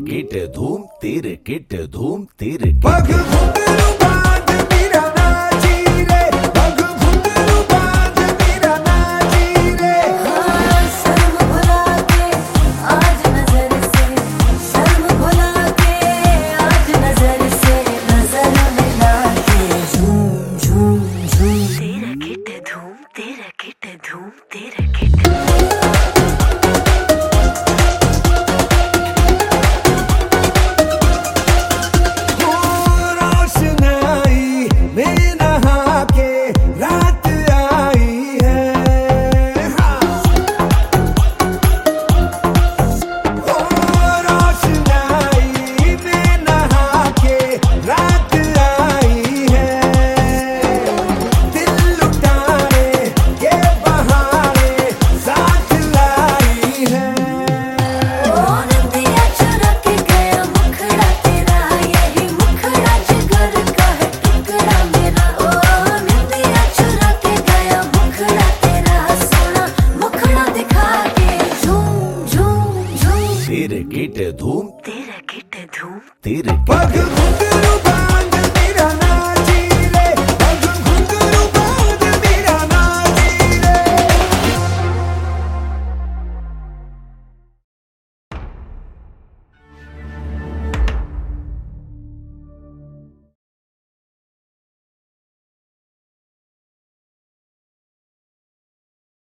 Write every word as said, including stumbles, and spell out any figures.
Kit धूम तेरे kit धूम तेरे पग घुंघरू बांध मेरा नाची रे, पग घुंघरू बांध मेरा नाची रे। हाँ, शर्म भुला के आज नजर से, शर्म भुला के आज नजर से, नजर मिला के झूम झूम झूम तेरा किट धूम तेरा किट धूम तेरा किट तेरे किट धूम तेरा किट धूम तेरे पग घुंघरू बांध